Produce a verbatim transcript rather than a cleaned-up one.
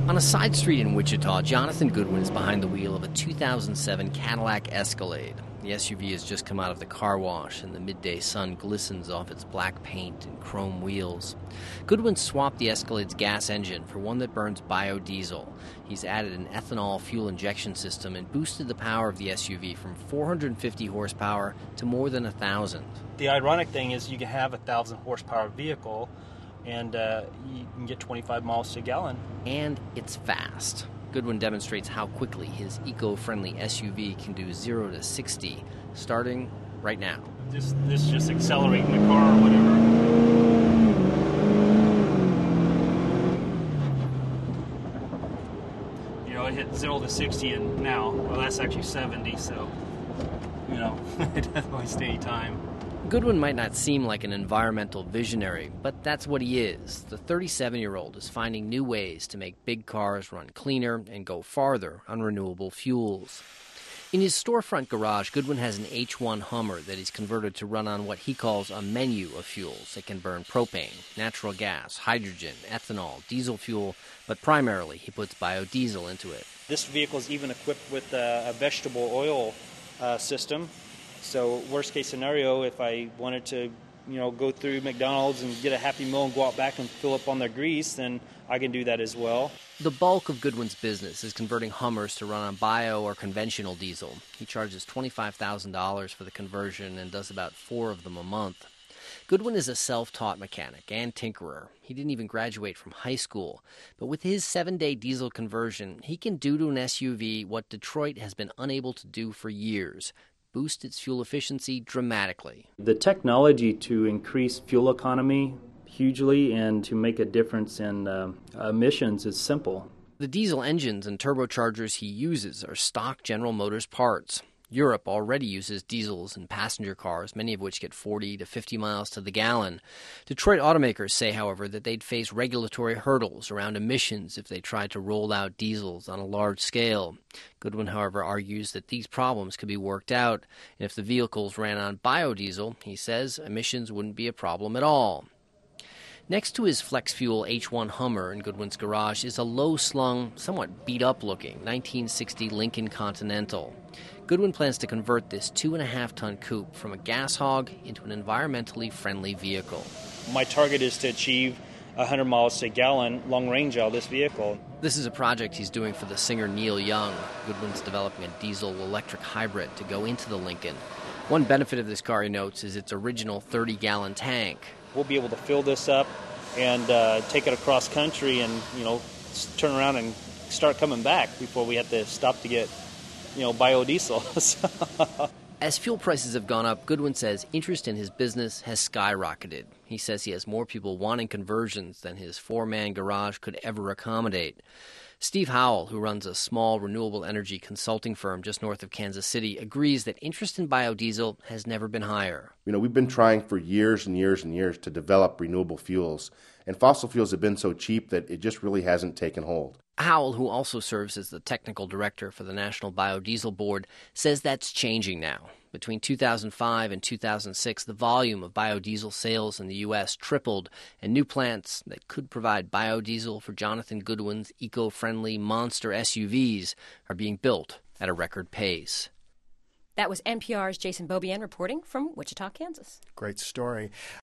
On a side street in Wichita, Jonathan Goodwin is behind the wheel of a two thousand seven Cadillac Escalade. The S U V has just come out of the car wash, and the midday sun glistens off its black paint and chrome wheels. Goodwin swapped the Escalade's gas engine for one that burns biodiesel. He's added an ethanol fuel injection system and boosted the power of the S U V from four hundred fifty horsepower to more than one thousand. The ironic thing is you can have a one thousand horsepower vehicle and uh, you can get twenty-five miles to a gallon. And it's fast. Goodwin demonstrates how quickly his eco-friendly S U V can do zero to sixty, starting right now. This, this is just accelerating the car or whatever. You know, it hit zero to sixty and now, well, that's actually seventy, so, you know, it doesn't waste any time. Goodwin might not seem like an environmental visionary, but that's what he is. The thirty-seven-year-old is finding new ways to make big cars run cleaner and go farther on renewable fuels. In his storefront garage, Goodwin has an H one Hummer that he's converted to run on what he calls a menu of fuels that can burn propane, natural gas, hydrogen, ethanol, diesel fuel, but primarily he puts biodiesel into it. This vehicle is even equipped with a, a vegetable oil uh, system. So worst case scenario, if I wanted to, you know, go through McDonald's and get a Happy Meal and go out back and fill up on their grease, then I can do that as well. The bulk of Goodwin's business is converting Hummers to run on bio or conventional diesel. He charges twenty-five thousand dollars for the conversion and does about four of them a month. Goodwin is a self-taught mechanic and tinkerer. He didn't even graduate from high school. But with his seven-day diesel conversion, he can do to an S U V what Detroit has been unable to do for years: boost its fuel efficiency dramatically. The technology to increase fuel economy hugely and to make a difference in uh, emissions is simple. The diesel engines and turbochargers he uses are stock General Motors parts. Europe already uses diesels in passenger cars, many of which get forty to fifty miles to the gallon. Detroit automakers say, however, that they'd face regulatory hurdles around emissions if they tried to roll out diesels on a large scale. Goodwin, however, argues that these problems could be worked out, and if the vehicles ran on biodiesel, he says emissions wouldn't be a problem at all. Next to his flex-fuel H one Hummer in Goodwin's garage is a low-slung, somewhat beat-up-looking nineteen sixty Lincoln Continental. Goodwin plans to convert this two-and-a-half-ton coupe from a gas hog into an environmentally friendly vehicle. My target is to achieve one hundred miles to a gallon long range out of this vehicle. This is a project he's doing for the singer Neil Young. Goodwin's developing a diesel-electric hybrid to go into the Lincoln. One benefit of this car, he notes, is its original thirty-gallon tank. We'll be able to fill this up and uh, take it across country and, you know, turn around and start coming back before we have to stop to get, you know, biodiesel. As fuel prices have gone up, Goodwin says interest in his business has skyrocketed. He says he has more people wanting conversions than his four-man garage could ever accommodate. Steve Howell, who runs a small renewable energy consulting firm just north of Kansas City, agrees that interest in biodiesel has never been higher. You know, we've been trying for years and years and years to develop renewable fuels, and fossil fuels have been so cheap that it just really hasn't taken hold. Howell, who also serves as the technical director for the National Biodiesel Board, says that's changing now. Between two thousand five and two thousand six, the volume of biodiesel sales in the U S tripled, and new plants that could provide biodiesel for Jonathan Goodwin's eco-friendly monster S U Vs are being built at a record pace. That was N P R's Jason Beaubien reporting from Wichita, Kansas. Great story.